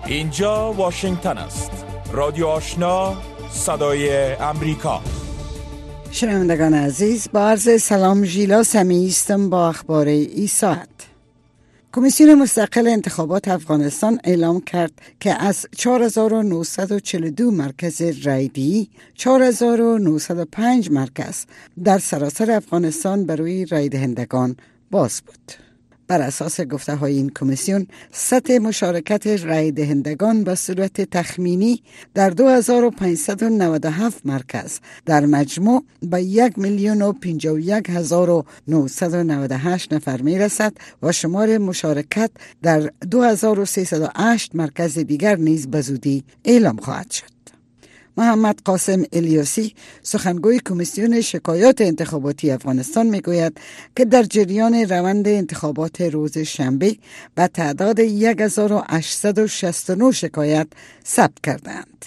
اینجا واشنگتن است. رادیو آشنا، صدای امریکا. شنوندگان عزیز، با عرض سلام، ژیلا سمیعی هستم با اخبار این ساعت. کمیسیون مستقل انتخابات افغانستان اعلام کرد که از 4942 مرکز رایدهی 4905 مرکز در سراسر افغانستان برای رای دهندگان باز بود. بر اساس گفته های این کمیسیون، سطح مشارکت رای دهندگان به صورت تخمینی در 2597 مرکز در مجموع به 1,051,998 نفر می رسد و شمار مشارکت در 2308 مرکز دیگر نیز به زودی اعلام خواهد شد. محمد قاسم الیاسی، سخنگوی کمیسیون شکایات انتخاباتی افغانستان، میگوید که در جریان روند انتخابات روز شنبه به تعداد 1869 شکایت ثبت کردند.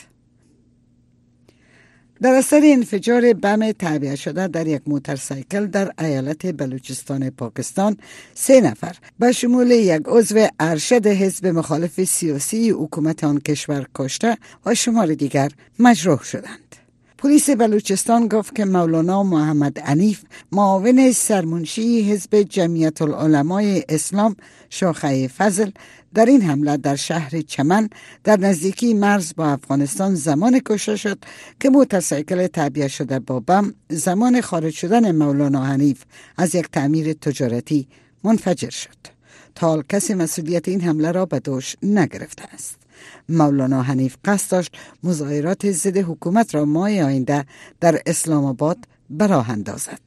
در اثر انفجار بم تعبیه شده در یک موتورسیکل در ایالت بلوچستان پاکستان، 3 نفر به شمول یک عضو ارشد حزب مخالف سیاسی حکومت آن کشور کشته و شمار دیگر مجروح شدند. پلیس بلوچستان گفت که مولانا محمد حنیف، معاون سرمنشی حزب جمعیت العلمای اسلام شاخه فضل، در این حمله در شهر چمن در نزدیکی مرز با افغانستان زمان کشته شد که موتورسیکل تعبیه شده با بم زمان خارج شدن مولانا حنیف از یک تعمیر تجارتی منفجر شد. تا حال کسی مسئولیت این حمله را به دوش نگرفته است. مولانا حنیف قصد داشت مظاهرات ضد حکومت را ماه آینده در اسلام آباد به راه اندازد.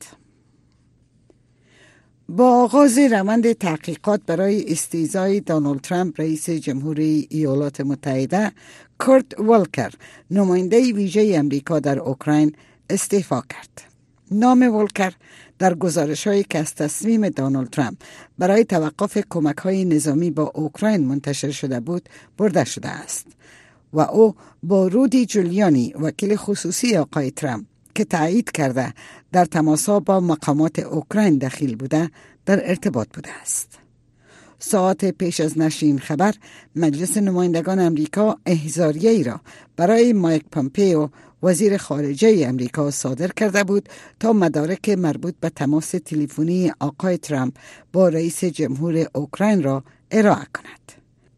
با آغاز روند تحقیقات برای استیضای دونالد ترامپ رئیس جمهوری ایالات متحده، کورت والکر، نماینده ویژه امریکا در اوکراین، استعفا کرد. نام والکر در گزارش‌هایی که از تصمیم دونالد ترامپ برای توقف کمک‌های نظامی با اوکراین منتشر شده بود برده شده است و او با رودی جولیانی، وکیل خصوصی آقای ترامپ که تایید کرده در تماس‌ها با مقامات اوکراین دخیل بوده، در ارتباط بوده است. ساعت پیش از نشر این خبر، مجلس نمایندگان امریکا احضاریه‌ای را برای مایک پامپئو، وزیر خارجه امریکا، صادر کرده بود تا مدارک مربوط به تماس تلفنی آقای ترامپ با رئیس جمهور اوکراین را ارائه کند.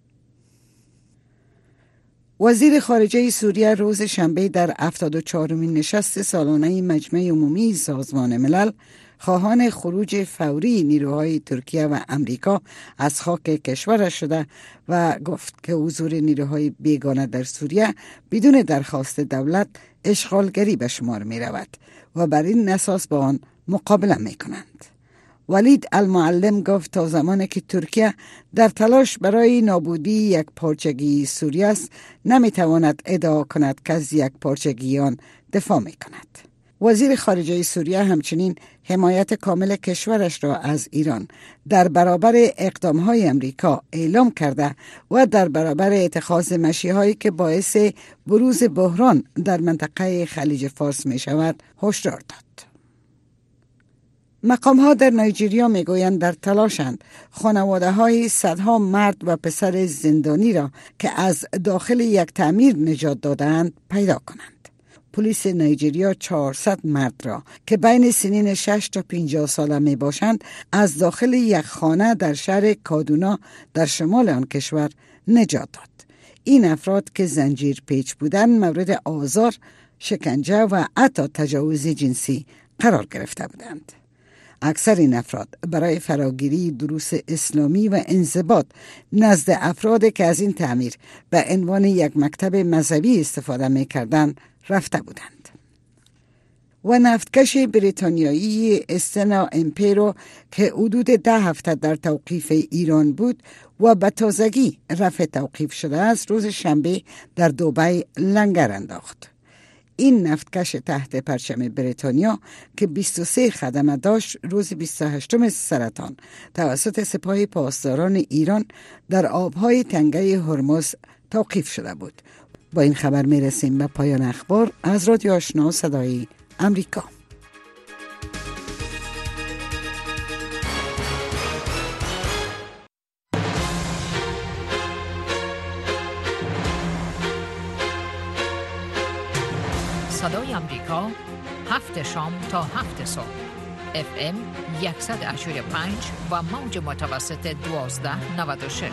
وزیر خارجه سوریه روز شنبه در 74مین نشست سالانه مجمع عمومی سازمان ملل خواهان خروج فوری نیروهای ترکیه و امریکا از خاک کشورش شده و گفت که حضور نیروهای بیگانه در سوریه بدون درخواست دولت اشغالگری به شمار می رود و بر این اساس با آن مقابله می کنند. ولید المعلم گفت تا زمانی که ترکیه در تلاش برای نابودی یک پارچگی سوریه است، نمی تواند ادعا کند که از یک پارچگی آن دفاع می کند. وزیر خارجه سوریه همچنین حمایت کامل کشورش را از ایران در برابر اقدامهای امریکا اعلام کرده و در برابر اتخاذ مشی‌هایی که باعث بروز بحران در منطقه خلیج فارس می شود هشدار داد. مقام‌ها در نایجریا میگویند در تلاشند خانواده‌های صدها مرد و پسر زندانی را که از داخل یک تعمیر نجات دادند پیدا کنند. پلیس نایجریا 400 مرد را که بین سنین 6 تا 50 ساله می باشند از داخل یک خانه در شهر کادونا در شمال آن کشور نجات داد. این افراد که زنجیر پیچ بودند مورد آزار، شکنجه و حتی تجاوز جنسی قرار گرفته بودند. اکثر این افراد برای فراگیری دروس اسلامی و انضباط نزد افرادی که از این تعمیر به عنوان یک مکتب مذهبی استفاده می کردند رفته بودند. و نفتکش بریتانیایی استنا امپیرو که حدود 10 هفته در توقیف ایران بود و به تازگی رفع توقیف شده است، روز شنبه در دبی لنگر انداخت. این نفتکش تحت پرچم بریتانیا که 23 خدمه داشت، روز 28 سرطان توسط سپاه پاسداران ایران در آبهای تنگه هرمز توقیف شده بود. با این خبر می رسیم به پایان اخبار از رادیو آشنا صدای امریکا. صدای امریکا 7 شام تا 7 صبح FM 185 و موج متوسط 1296.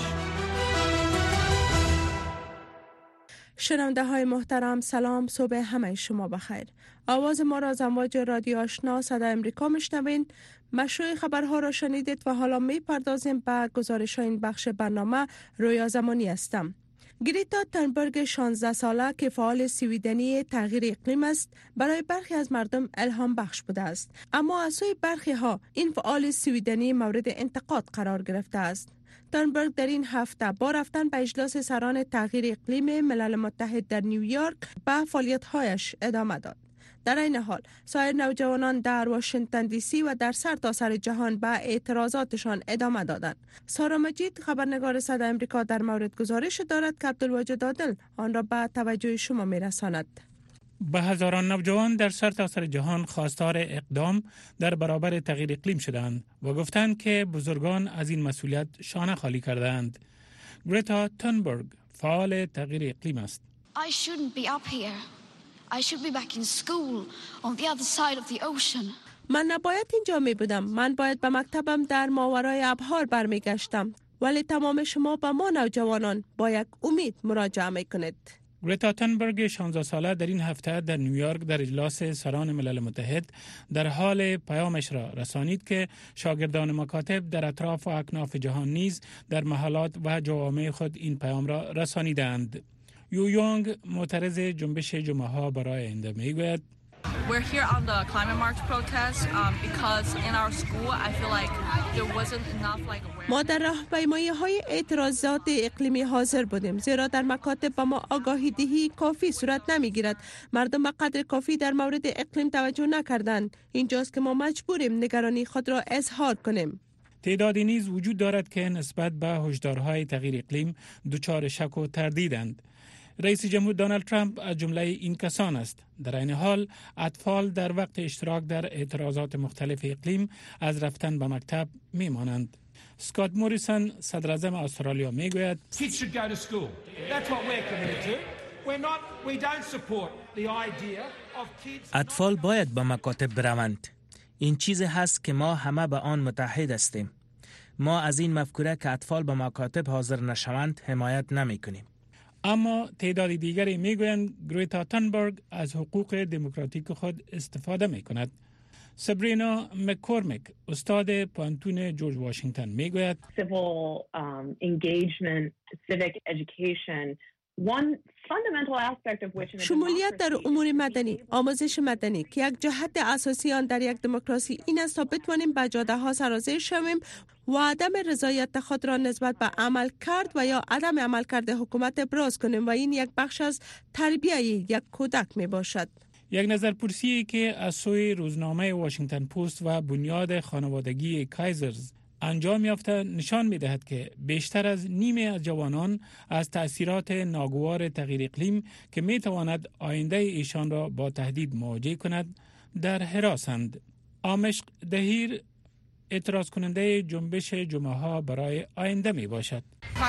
شنونده های محترم سلام، صبح همه شما بخیر. آواز ما را از امواج رادیو آشنا صدای امریکا میشنوین. مشروع خبرها را شنیدید و حالا میپردازیم به گزارش این بخش برنامه. رویا زمانی هستم. گریتا تنبرگ 16 ساله که فعال سویدنی تغییر اقلیم است برای برخی از مردم الهام بخش بوده است، اما از سوی برخی ها این فعال سویدنی مورد انتقاد قرار گرفته است. تنبرگ در این هفته با رفتن به اجلاس سران تغییر اقلیم ملل متحد در نیویورک به فعالیت‌هایش ادامه داد. در این حال سایر نوجوانان در واشنگتن دی سی و در سرتاسر جهان به اعتراضاتشان ادامه دادند. سارا مجید خبرنگار صدای امریکا در مورد گزارش دارد که عبدالواجد عادل آن را به توجه شما میرساند. به هزاران نوجوان در سرتاسر جهان خواستار اقدام در برابر تغییر اقلیم شدند و گفتند که بزرگان از این مسئولیت شانه خالی کردند. گریتا تونبرگ فعال تغییر اقلیم است. I shouldn't be up here. I should be back in school on the other side of the ocean. من نباید اینجا می بودم. من باید به مکتبم در ماورای ابحار برمیگشتم. ولی تمام شما به ما نوجوانان با یک امید مراجعه می کنید. گریتا تونبرگ 16 ساله در این هفته در نیویورک در اجلاس سران ملل متحد در حال پیامش را رسانید که شاگردان مکاتب در اطراف و اکناف جهان نیز در محلات و جوامع خود این پیام را رسانیدند. یو یونگ معترض جنبش جمعه ها برای آینده میگوید We're here on the climate march protest because in our school I feel like there wasn't enough awareness. ما در راهپیمایی‌های اعتراضات اقلیمی حاضر بودیم، زیرا در مکاتب به ما آگاهی دهی کافی صورت نمیگیرد. مردم به قدر کافی در مورد اقلیم توجه نکردند. اینجاست که ما مجبوریم نگرانی خود را اظهار کنیم. تعدادی نیز وجود دارد که نسبت به هشدارهای تغییر اقلیم دچار شک و تردیدند. رئیس جمهور دونالد ترامپ از جمله این کسان است. در این حال اطفال در وقت اشتراک در اعتراضات مختلف اقلیم از رفتن به مکتب میمانند. اسکات موریسون صدر اعظم استرالیا میگوید اطفال باید به مکاتب بروند. این چیزی هست که ما همه به آن متحد هستیم. ما از این مفکوره که اطفال به مکاتب حاضر نشوند حمایت نمی کنیم. اما تعداد دیگری میگویند گریتا تونبرگ از حقوق دموکراتیک خود استفاده می کند. سابرینا مککورمیک استاد پانتون جورج واشنگتن میگوید civil engagement, civic education, one fundamental aspect of which شمولیت در امور مدنی، آموزش مدنی که یک جهت اساسی آن در یک دموکراسی این است تا بتوانیم به جاده ها سرازیر شویم و عدم رضایت خود را نسبت به عمل کرد و یا عدم عمل کرده حکومت ابراز کنیم و این یک بخش از تربیت یک کودک می باشد. یک نظرپرسی که از سوی روزنامه واشنگتن پست و بنیاد خانوادگی کایزرز انجام یافته نشان می دهد که بیشتر از نیمه از جوانان از تأثیرات ناگوار تغییر اقلیم که می تواند آینده ایشان را با تهدید مواجه کند در حراسند. آمشق دهیر اعتراض کننده جنبش جمعه ها برای آینده می باشد.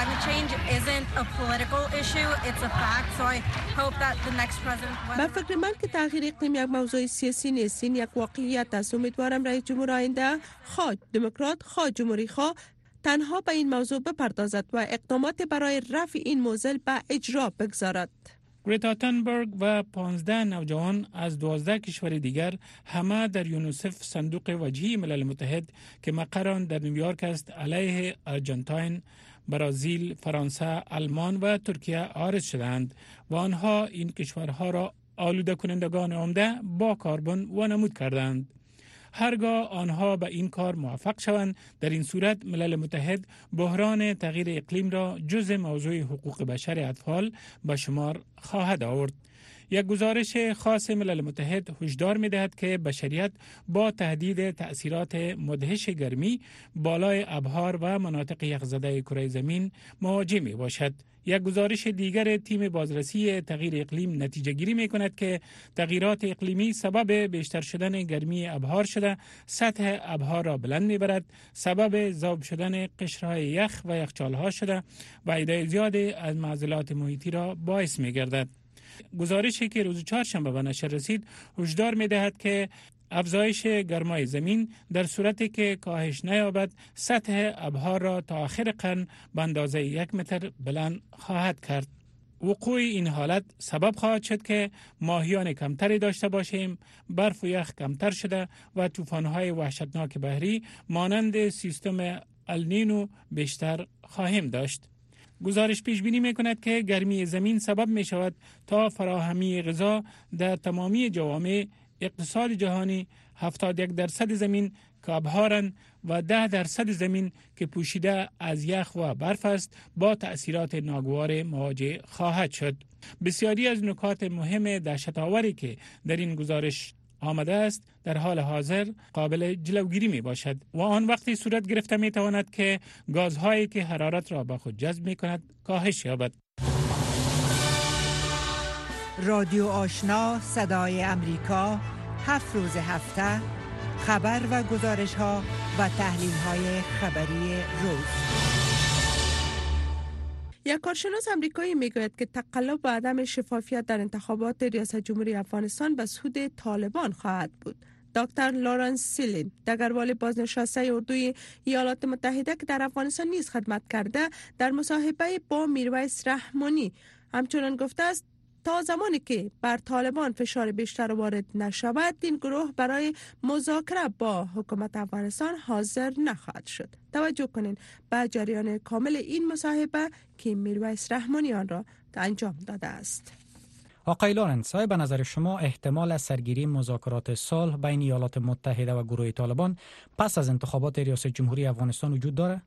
به فکر من که تغییر اقلیم یک موضوع سیاسی نیست، این یک واقعیت است. امیدوارم رئیس جمهور آینده خواه دموکرات خواه جمهوری خواه تنها به این موضوع بپردازد و اقدامات برای رفع این معضل به اجرا بگذارد. گریتا تونبرگ و 15 نوجوان از 12 کشور دیگر همه در یونیسف صندوق وجهی ملل متحد که مقر آن در نیویورک است علیه آرژانتین، برزیل، فرانسه، آلمان و ترکیه عارض شدند و آنها این کشورها را آلوده کنندگان عمده با کربن وانمود کردند. هرگاه آنها به این کار موفق شوند، در این صورت ملل متحد بحران تغییر اقلیم را جزء موضوع حقوق بشر اطفال به شمار خواهد آورد. یک گزارش خاص ملل متحد هشدار می‌دهد که بشریت با تهدید تأثیرات مدهش گرمی بالای ابحار و مناطق یخزده کره زمین مواجه می‌باشد. یک گزارش دیگر تیم بازرسی تغییر اقلیم نتیجه گیری می کند که تغییرات اقلیمی سبب بیشتر شدن گرمی ابحار شده، سطح ابحار را بلند می برد، سبب ذوب شدن قشرهای یخ و یخچالها شده و عدد زیاد از معضلات محیطی را باعث می گردد. گزارشی که روز چهارشنبه به نشر رسید هشدار می‌دهد که افزایش گرمای زمین در صورتی که کاهش نیابد سطح ابحار را تا آخر قرن به اندازه 1 متر بلند خواهد کرد. وقوع این حالت سبب خواهد شد که ماهیان کمتری داشته باشیم، برف و یخ کمتر شده و طوفان‌های وحشتناک بحری مانند سیستم النینو بیشتر خواهیم داشت. گزارش پیش بینی می‌کند که گرمی زمین سبب می‌شود تا فراهمی غذا در تمامی جوامع اقتصاد جهانی 71% زمین که ابحارن و 10% زمین که پوشیده از یخ و برف است با تأثیرات ناگوار مواجه خواهد شد. بسیاری از نکات مهم دهشت‌آوری که در این گزارش آمده است در حال حاضر قابل جلوگیری می باشد و آن وقتی صورت گرفته می تواند که گازهایی که حرارت را به خود جذب می کند کاهش یابد. رادیو آشنا صدای امریکا 7 روز هفته خبر و گزارش ها و تحلیل های خبری روز. یک کارشناس آمریکایی میگوید که تقلب و عدم شفافیت در انتخابات ریاست جمهوری افغانستان به سود طالبان خواهد بود. دکتر لورنس سیلین، دگروال بازنشسته اردوی ایالات متحده که در افغانستان نیز خدمت کرده، در مصاحبه با میرویس رحمانی همچنان گفته است تا زمانی که بر طالبان فشار بیشتر وارد نشود این گروه برای مذاکره با حکومت افغانستان حاضر نخواهد شد. توجه کنین به جریان کامل این مصاحبه که میرویس رحمانی آن را انجام داده است. آقای لورنس، به نظر شما احتمال از سرگیری مذاکرات صلح بین ایالات متحده و گروه طالبان پس از انتخابات ریاست جمهوری افغانستان وجود داره؟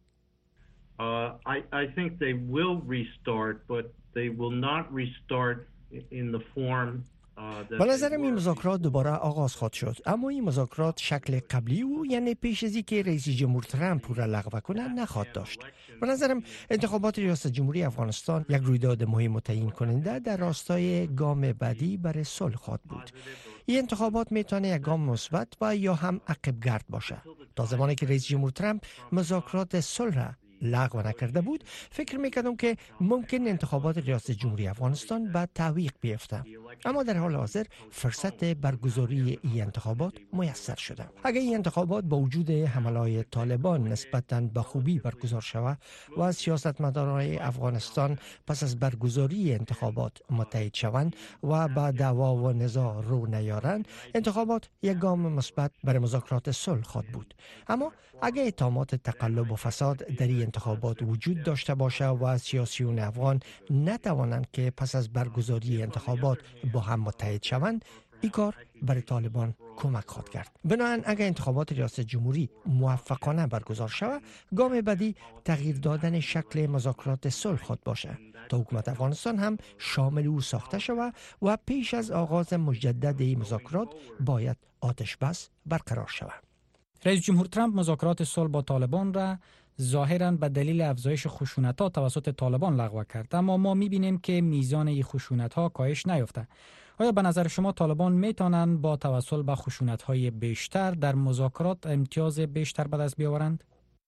I think they will restart, but they will not restart in the form به نظرم این مذاکرات دوباره آغاز خواهد شد، اما این مذاکرات شکل قبلی او یعنی پیش از اینکه رئیس جمهور ترامپ او را لغو کنه نخواهد داشت. به نظرم انتخابات ریاست جمهوری افغانستان یک رویداد مهم و تعیین کننده در راستای گام بعدی برای صلح خواهد بود. این انتخابات میتونه یک گام مثبت و یا هم عقب گرد باشه. تا زمانی که رئیس جمهور ترامپ مذاکرات صلح را لغو نکرده بود، فکر میکردم که ممکن انتخابات ریاست جمهوری افغانستان به تعویق بیفته، اما در حال حاضر فرصت برگزاری این انتخابات میسر شده. اگر این انتخابات با وجود حملات طالبان نسبتاً به خوبی برگزار شود و از سیاستمداران افغانستان پس از برگزاری انتخابات متحد شوند و با دعوا و نزاع رو نیارند، انتخابات یک گام مثبت برای مذاکرات صلح خواهد بود. اما اگر اتهامات تقلب و فساد در این انتخابات وجود داشته باشه و سیاسیون افغان نتوانند که پس از برگزاری انتخابات با هم متحد شوند، این کار برای طالبان کمک خواهد کرد. بنابراین اگر انتخابات ریاست جمهوری موفقانه برگزار شود، گام بعدی تغییر دادن شکل مذاکرات صلح خواهد باشه تا حکومت افغانستان هم شامل او ساخته شود و پیش از آغاز مجدد این مذاکرات باید آتش بس برقرار شود. رئیس جمهور ترامپ مذاکرات صلح با طالبان را ظاهراً به دلیل افزایش خشونت‌ها توسط طالبان لغو کرد، اما ما می‌بینیم که میزان این خشونت‌ها کاهش نیافته. آیا به نظر شما طالبان میتونن با توسل به خشونت‌های بیشتر در مذاکرات امتیاز بیشتر به دست بیاورند؟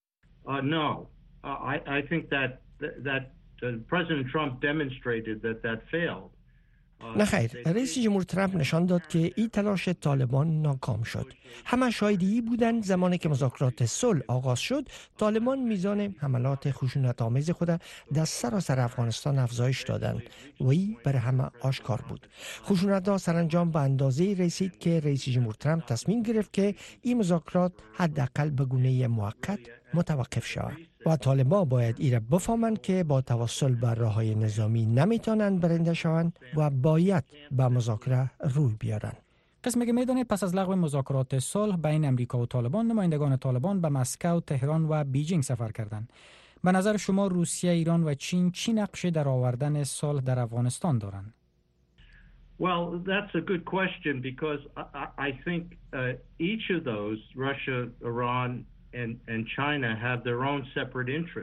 No. I think that President Trump demonstrated that failed. نه خیر، رئیس جمهور ترامپ نشان داد که این تلاش طالبان ناکام شد. همه شاهدی بودن زمانی که مذاکرات صلح آغاز شد، طالبان میزان حملات خشونت‌آمیز خود در سراسر افغانستان افزایش دادند و این برای همه آشکار بود. خشونت‌ها سرانجام به اندازه‌ای رسید که رئیس جمهور ترامپ تصمیم گرفت که این مذاکرات حداقل به گونه موقت متوقف شود و طالبان باید ایره بفهمند که با توسل بر راه‌های نظامی نمیتونن برنده شوند و باید به مذاکره روی بیارن. قسمی که میدانید پس از لغو مذاکرات صلح بین امریکا و طالبان، نمایندگان طالبان به مسکو، تهران و بیجینگ سفر کردند. به نظر شما روسیه، ایران و چین چی نقشی در آوردن صلح در افغانستان دارند؟ Well, that's a good question because I think each of those, Russia, Iran and China, have their own separate interests.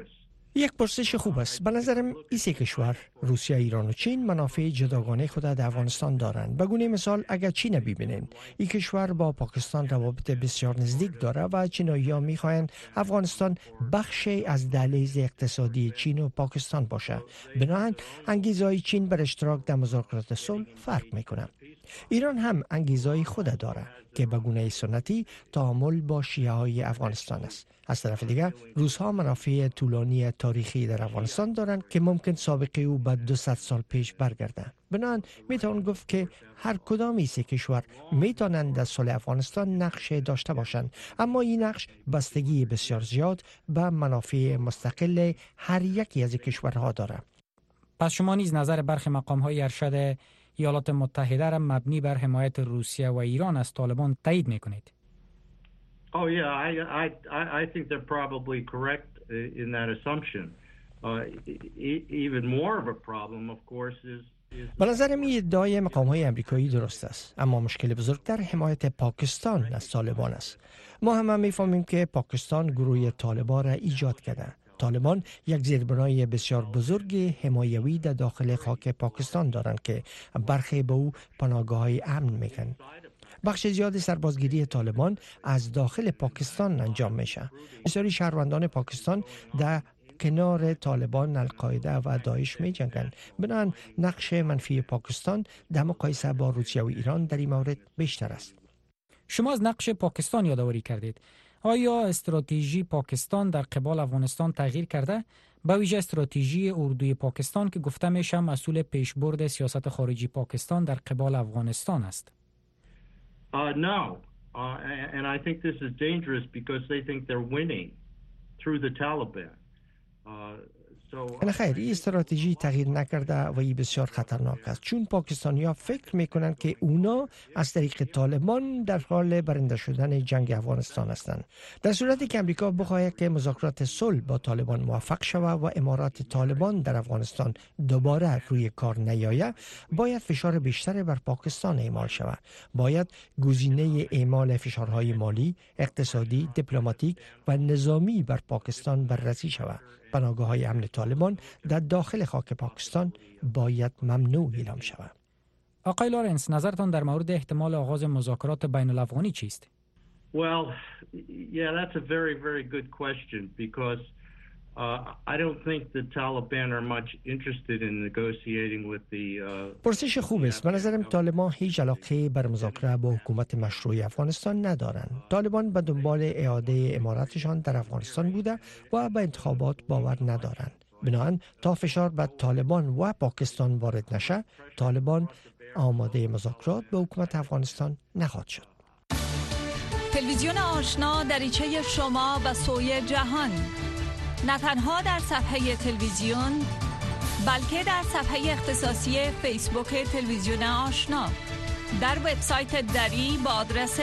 یک پرسش خوب است. به نظرم این سه کشور روسیه، ایران و چین منافع جداگانه خود در افغانستان دارند. به گونه مثال اگر چین ببینین، این کشور با پاکستان روابط بسیار نزدیک داره و چینایی‌ها می‌خواهند افغانستان بخشی از دهلیز اقتصادی چین و پاکستان باشه. بنابراین انگیزه‌های چین بر اشتراک در مذاکرات صلح فرق می‌کنه. ایران هم انگیزه‌های خود داره که به گونه سنتی تعامل با شیعه‌های افغانستان است. از طرف دیگر روس‌ها منافع طولانی تاریخی در افغانستان دارند که ممکن سابقه او به 200 سال پیش برگرده. بنابراین میتوان گفت که هر کدام این سه کشور میتونند در صلح افغانستان نقش داشته باشند، اما این نقش بستگی بسیار زیاد به منافع مستقل هر یکی از کشورها دارد. پس شما نیز نظر برخی مقام‌های ارشد ایالات متحده را مبنی بر حمایت روسیه و ایران از طالبان تایید میکنید؟ Oh yeah, I think they're probably correct in that assumption. Even more of a problem, of course, is به نظرم این ادعای مقام‌های امریکایی درست است، اما مشکل بزرگتر حمایت پاکستان از طالبان است. ما همه می‌فهمیم که پاکستان گروه طالبان را ایجاد کرده. طالبان یک زیربنای بسیار بزرگ حمایوی در داخل خاک پاکستان دارند که برخی به او پناهگاه‌های امن می‌کنند. بخش زیاد سربازگیری طالبان از داخل پاکستان انجام میشه. بسیاری شهروندان پاکستان در کنار طالبان، القاعده و داعش می جنگند. بنابراین نقش منفی پاکستان در مقایسه با روسیه و ایران در این مورد بیشتر است. شما از نقش پاکستان یادآوری کردید. آیا استراتژی پاکستان در قبال افغانستان تغییر کرده؟ به ویژه استراتژی اردوی پاکستان که گفته میشه مسئول پیشبرد سیاست خارجی پاکستان در قبال افغانستان است. No, and I think this is dangerous because they think they're winning through the Taliban. خیر، این استراتژی تغییر نکرده و این بسیار خطرناک است، چون پاکستانی‌ها فکر میکنند که اونا از طریق طالبان در حال برنده شدن جنگ افغانستان هستند. در صورتی که امریکا بخواهد که مذاکرات صلح با طالبان موفق شود و امارات طالبان در افغانستان دوباره روی کار نیاید، باید فشار بیشتر بر پاکستان اعمال شود. باید گزینه اعمال فشارهای مالی، اقتصادی، دیپلماتیک و نظامی بر پاکستان بررسی شود. پناهگاه‌های امن طالبان در داخل خاک پاکستان باید ممنوع اعلام شود. آقای لارنس، نظرتان در مورد احتمال آغاز مذاکرات بین الافغانی چیست؟ Well, yeah, that's a very, very good question because I don't think the Taliban are much interested in negotiating with the پرسش خوب است. به نظرم طالبان هیچ علاقه بر مذاکره با حکومت مشروع افغانستان ندارند. طالبان به دنبال اعاده اماراتشان در افغانستان بوده و به انتخابات باور ندارند. بنابراین تا فشار بر طالبان و پاکستان وارد نشه، طالبان آماده مذاکرات با حکومت افغانستان نخواهد شد. تلویزیون آشنا دریچه شما به سوی جهان، نه تنها در صفحه تلویزیون بلکه در صفحه اختصاصی فیسبوک تلویزیون آشنا، در وبسایت دری با آدرس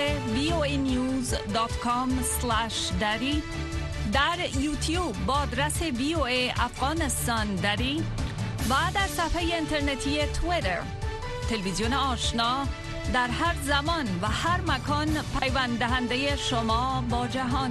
voanews.com/dari، در یوتیوب با آدرس VOA افغانستان دری و در صفحه اینترنتی توییتر. تلویزیون آشنا در هر زمان و هر مکان پیوند دهنده شما با جهان.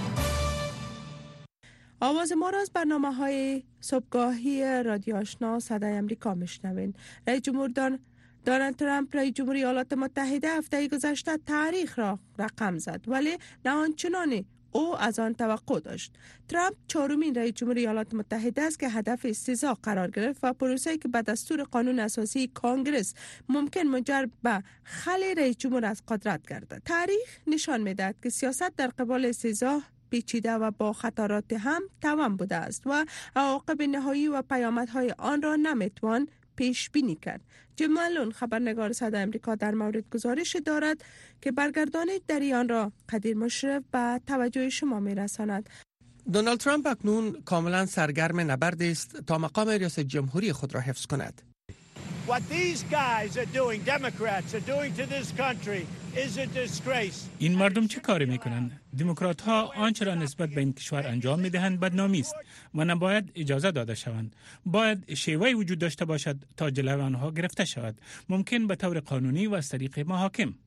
آواز ما را از برنامه‌های صبحگاهی رادیو آشنا صدای امریکا میشنوین. رئیس جمهور دونالد ترامپ رئیس جمهوری ایالات متحده هفته گذشته تاریخ را رقم زد، ولی نه آنچنانی او از آن توقع داشت. ترامپ چهارمین رئیس جمهوری ایالات متحده است که هدف استیضاح قرار گرفت و پروسه‌ای که به دستور قانون اساسی کانگرس ممکن منجر به خلع رئیس جمهور از قدرت گردد. تاریخ نشان می‌دهد که سیاست در قبال استیضاح پیچیده و با خطرات هم توام بوده است و عواقب نهایی و پیامدهای آن را نمیتوان پیش بینی کرد. جیم مالون، خبرنگار صدای امریکا، در مورد گزارش دارد که برگردانید در آن را قدیر مشرف به توجه شما میرساند. دونالد ترامپ اکنون کاملا سرگرم نبرد است تا مقام ریاست جمهوری خود را حفظ کند. What these guys are doing, Democrats are doing to this country is a disgrace. این مردم چه کاری میکنند؟ دموکرات ها آنچه را نسبت به این کشور انجام میدهند بدنامی است و نباید اجازه داده شوند. باید شیوهی وجود داشته باشد تا جلوی آنها گرفته شود، ممکن به طور قانونی و از طریق محاکم.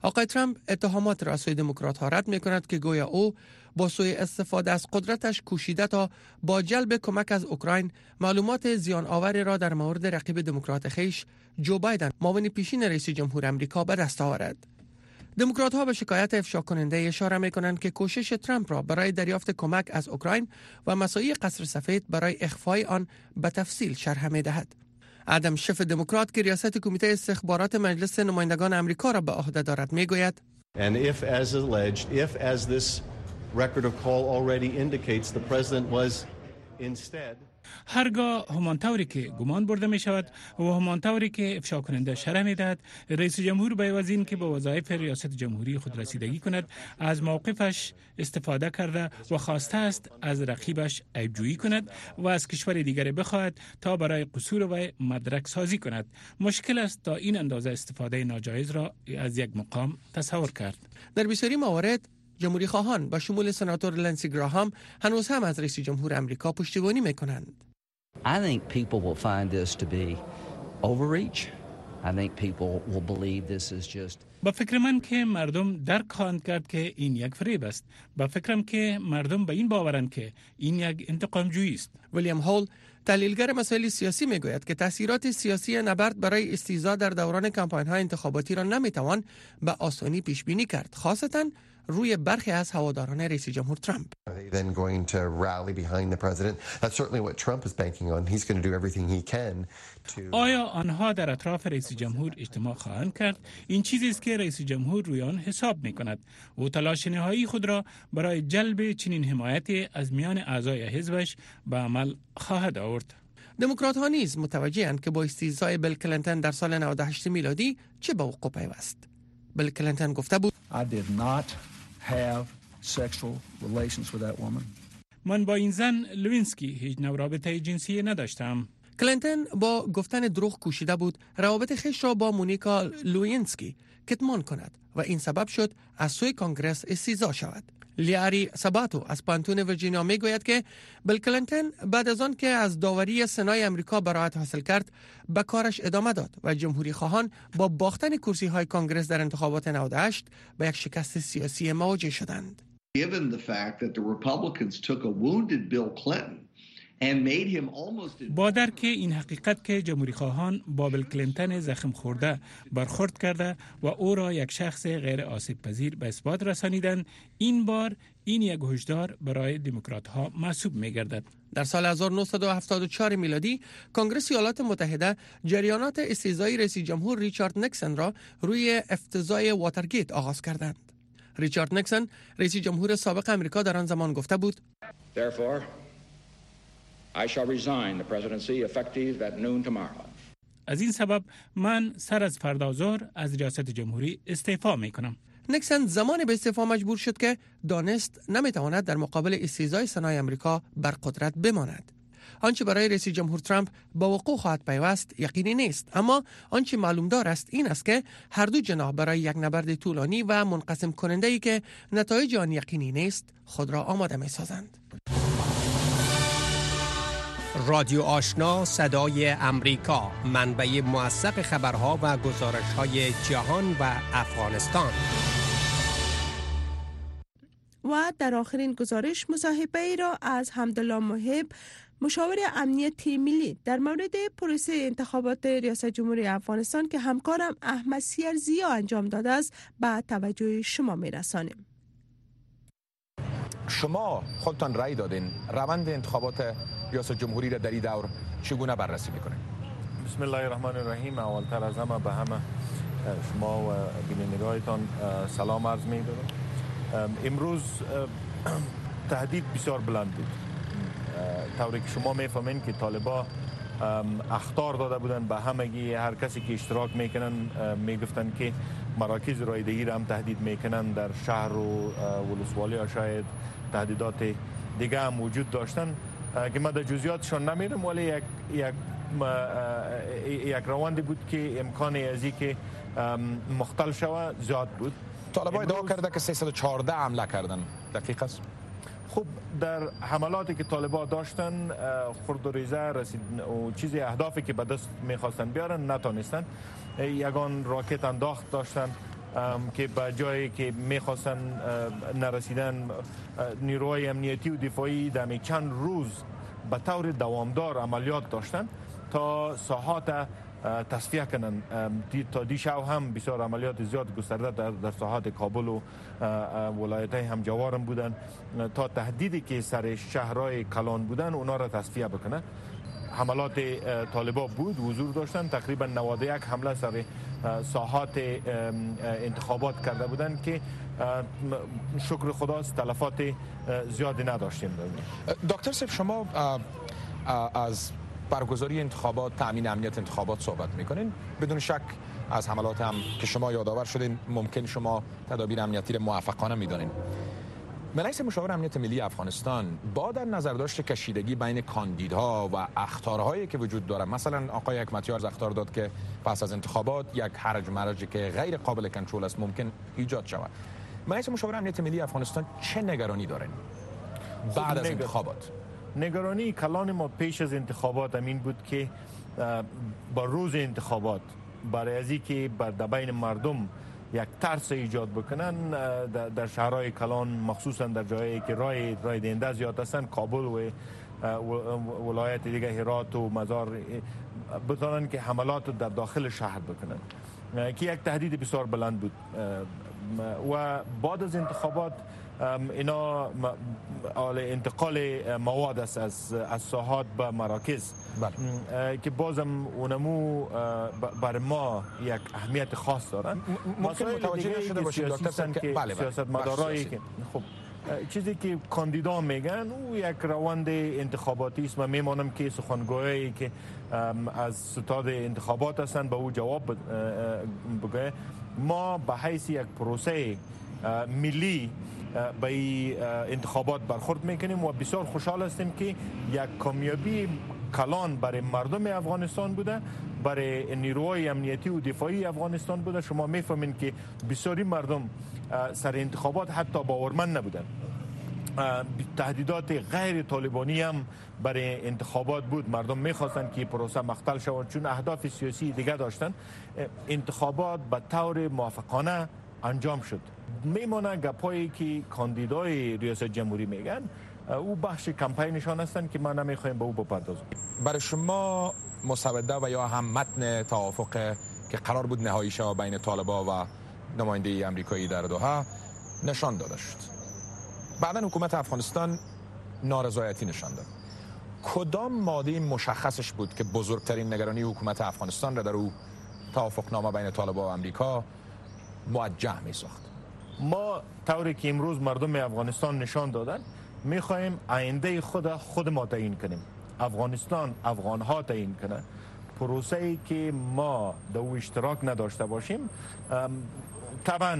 آقای ترامپ اتهامات را از سوی دموکرات‌ها رد می‌کند که گویا او با سوء استفاده از قدرتش کوشیده تا با جلب کمک از اوکراین معلومات زیان آوری را در مورد رقیب دموکرات خویش جو بایدن معاون پیشین رئیس جمهور آمریکا به دست آورد. دموکرات‌ها به شکایت افشا کننده اشاره می‌کنند که کوشش ترامپ را برای دریافت کمک از اوکراین و مساعی قصر سفید برای اخفای آن به تفصیل شرح می‌دهد. ادم شف دموکرات که ریاست کمیته استخبارات مجلس نمایندگان آمریکا را به عهده دارد میگوید And if as alleged, if as this record of call already indicates, the president was instead هرگاه همانطوری که گمان برده می شود و همانطوری که افشا کننده شرح می دهد، رئیس جمهور به عوض این که به وظایف ریاست جمهوری خود رسیدگی کند از موقفش استفاده کرده و خواسته است از رقیبش عیب‌جویی کند و از کشور دیگر بخواهد تا برای قصور و مدرک سازی کند. مشکل است تا این اندازه استفاده ناجایز را از یک مقام تصور کرد. در بسیاری موارد جمهوری خواهان با شمول سناتور لنسی گراهام هنوز هم از رئیس جمهور آمریکا پشتیبانی میکنند. I think people will find this to be overreach. I think people will believe this is just. با فکر من که مردم درک خواهند کرد که این یک فریب است. با فکرم که مردم به این باورند که این یک انتقام جویی است. ویلیام هول تحلیلگر مسائل سیاسی میگوید که تاثیرات سیاسی نبرد برای استیضاح در دوران کمپاین‌های انتخاباتی را نمیتوان به آسانی پیش بینی کرد، خاصتاً روی برخی از هواداران رئیس جمهور ترامپ. Then going to rally behind the president. That's certainly what Trump is banking on. He's going to do everything he can to. آیا آنها در اطراف رئیس جمهور اجتماع خواهند کرد؟ این چیزی است که رئیس جمهور روی آن حساب می‌کند. او تلاش نهایی خود را برای جلب چنین حمایتی از میان اعضای حزبش به عمل خواهد آورد. دموکرات‌ها نیز متوجه‌اند که با استیضاح بیل کلینتون در سال 98 میلادی چه به وقوع پیوست. بیل کلینتون گفته بود I did not have sexual relations with that woman. من با این زن لوینسکی هیچ نوع رابطه جنسی نداشتم. کلینتون با گفتن دروغ کوشیده بود روابط خویش را با مونیکا لوینسکی کتمان کند و این سبب شد از سوی کنگره استیضاح شود. لیاری ساباتو از پانتون ویرجینیا میگوید که بیل کلینتون بعد از آن که از داوری سنای امریکا براءت حاصل کرد به کارش ادامه داد و جمهوری خواهان با باختن کرسی های کنگره در انتخابات 98 به یک شکست سیاسی مواجه شدند. Given the fact that the Republicans took a wounded Bill Clinton and made him almost با درک این حقیقت که جمهوری خواهان با بیل کلینتون زخم خورده برخورد کرده و او را یک شخص غیر آسیب پذیر به اثبات رسانیدند، این بار این یک هشدار برای دموکرات ها محسوب می گردد. در سال 1974 میلادی کنگره ایالات متحده جریانات استیضاحی رئیس جمهور ریچارد نیکسون را روی افتضاح واترگیت آغاز کردند. ریچارد نیکسون رئیس جمهور سابق آمریکا در آن زمان گفته بود Therefore, I shall resign the presidency effective at noon tomorrow. از این سبب من سر از فردا ظهر از ریاست جمهوری استعفا می کنم. نیکسون زمان به استعفا مجبور شد که دانست نمیتواند در مقابل استیضاح سنای آمریکا بر قدرت بماند. آنچه برای رئیس جمهور ترامپ با وقوع خواهد پیوست یقینی نیست، اما آنچه معلوم دار است این است که هر دو جناح برای یک نبرد طولانی و منقسم کننده ای که نتایج آن یقینی نیست خود را آماده می سازند. رادیو آشنا صدای امریکا، منبع موثق خبرها و گزارش‌های جهان و افغانستان. و در آخرین گزارش مصاحبه ای را از حمدالله محب مشاور امنیتی ملی در مورد پروسه انتخابات ریاست جمهوری افغانستان که همکارم احمد سیرزیا انجام داده است به توجه شما میرسانیم. شما خودتان رأی دادین، روند انتخابات ریاست جمهوری را در این دور چگونه بررسی میکنید؟ بسم الله الرحمن الرحیم. اولتر از همه به همه شما و بینندگانتان سلام عرض می‌کنم. امروز تهدید بسیار بلند بود، طوری که شما میفهمین که طالبا اخطار داده بودن به همگی، هر کسی که اشتراک میکنن میگفتن که مراکز رایدهی را هم تهدید میکنن، در شهر و ولسوالی ها شاید تهدیدات دیگه هم وجود داشتن که من در جزئیاتشون نمیرم، ولی یک روندی بود که امکان ازی که مختل شود زیاد بود. طالبان ادعا کرده که 314 حمله کردن، دقیق است؟ خب در حملاتی که طالبان داشتن خرد و ریزه رسید و چیزی اهدافی که به دست میخواستن بیارن نتونستن. یگان راکت انداخت داشتن که به جایی که میخواستن نرسیدن نیروهای امنیتی و دفاعی در چند روز به طور دوامدار عملیات داشتن تا ساحات تصفیه کنن. تا دیشب هم بسیار عملیات زیاد گسترده در ساحات کابل و ولایت‌های همجوارم بودن تا تهدیدی که سر شهرهای کلان بودن اونا را تصفیه بکنن. حملات طالبا بود، حضور داشتن، تقریبا 91 حمله سر ساحات انتخابات کرده بودن که شکر خداست تلفات زیادی نداشتیم. دکتر صاحب، شما از برگزاری انتخابات، تامین امنیت انتخابات صحبت میکنین. بدون شک از حملات هم که شما یادآور شدین ممکن شما تدابیر امنیتی رو موفقانه میدونین. رئیس مشاور امنیت ملی افغانستان با در نظر داشت کشیدگی بین کاندیدها و اخطارهایی که وجود داره، مثلا آقای حکمتیار اخطار داد که پس از انتخابات یک هرج و مرجی که غیر قابل کنترل است ممکن ایجاد شود. رئیس مشاور امنیت ملی افغانستان چه نگرانی دارن بعد از انتخابات؟ نگرانی کلان ما پیش از انتخابات امین بود که با روز انتخابات برای ازی که در بین مردم یک ترس ایجاد بکنن در شهرهای کلان، مخصوصا در جایی که رای دهنده زیاد هستند، کابل و ولایت دیگه هرات و مزار، بتونن که حملات در داخل شهر بکنن که یک تهدید بسیار بلند بود. و بعد از انتخابات اینا انتقال مواد است از ساحات به مراکز که بازم اونمو بر ما یک اهمیت خاص دارن. ممکن متوجه شده باشید دکتر که سیاستمدارایی که خب چیزی که کاندیدا میگن او یک روند انتخاباتی است و میمانم که سخنگویی که از ستاد انتخابات هستند به او جواب بگه. ما به حیث یک پروسه ملی به انتخابات برخورد میکنیم و بسیار خوشحال هستیم که یک کامیابی کلان برای مردم افغانستان بوده، برای نیروهای امنیتی و دفاعی افغانستان بوده. شما میفهمین که بسیاری مردم سر انتخابات حتی باورمند نبودن. تهدیدات غیر طالبانی هم برای انتخابات بود. مردم میخواستن که پروسه مختل شود چون اهداف سیاسی دیگه داشتن. انتخابات به طور موفقانه انجام شد. میمونه گپایی که کاندیدای ریاست جمهوری میگن او بخش کمپینشان هستن که ما نمیخوایم به او بپردازیم. برای شما مسوده و یا هم متن توافق که قرار بود نهایی شود بین طالبان و نماینده امریکایی در دوحه نشان داده شد. بعداً حکومت افغانستان نارضایتی نشان داد. کدام ماده مشخصش بود که بزرگترین نگرانی حکومت افغانستان را در او توافقنامه بین طالبان و امریکا موجه می ساخت؟ ما طوری که امروز مردم افغانستان نشان دادن میخوایم آینده خود ما تعیین کنیم. افغانستان افغانها تعیین کنه. پروسه‌ای که ما در او اشتراک نداشته باشیم طبعا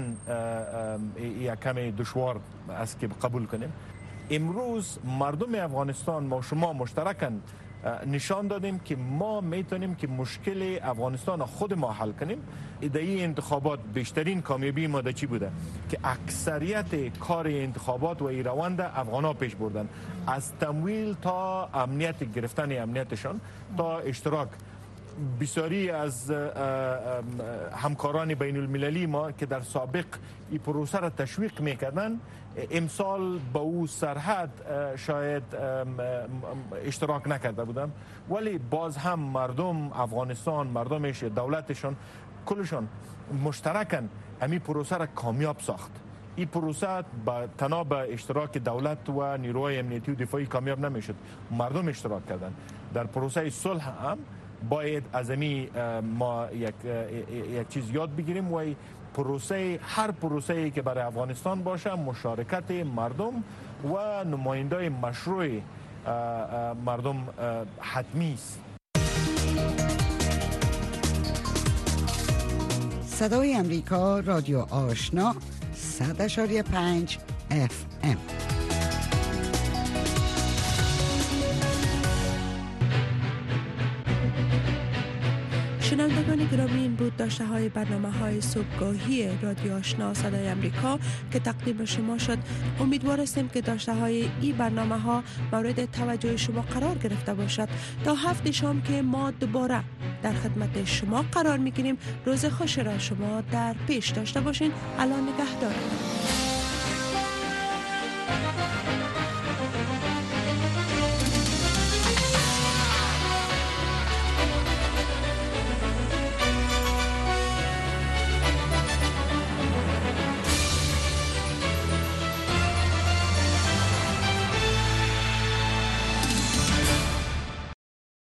یک کمی دشوار است که قبول کنیم. امروز مردم افغانستان ما شما مشترکاً نشان دادیم که ما میتونیم که مشکل افغانستان خود ما حل کنیم. ایده انتخابات بیشترین کامیابی ما چی بوده که اکثریت کار انتخابات و روند افغانا پیش بردن، از تمویل تا امنیت گرفتن امنیتشان تا اشتراک. بسیاری از همکاران بین المللی ما که در سابق این پروسه را تشویق میکردن امسال با او سرحد شاید اشتراک نکرده بودن، ولی باز هم مردم افغانستان، مردمش، دولتشان کلشان مشترکن همین پروسه را کامیاب ساخت. این پروسه با تنها به اشتراک دولت و نیروهای امنیتی و دفاعی کامیاب نمیشد، مردم اشتراک کردن. در پروسه صلح هم باید از ما یک چیز یاد بگیریم و هر پروسه‌ای که برای افغانستان باشه مشارکت مردم و نمایندای مشروع مردم حتمی است. صدای امریکا، رادیو آشنا 100.5 FM. شنوندگان گرامی، این بود داشته های برنامه های صبحگاهی رادیو آشنا صدای امریکا که تقدیم شما شد. امیدوار هستیم که داشته های این برنامه ها مورد توجه شما قرار گرفته باشد. تا هفته شام که ما دوباره در خدمت شما قرار میگیریم. روز خوش را شما در پیش داشته باشین. الان نگهدارم.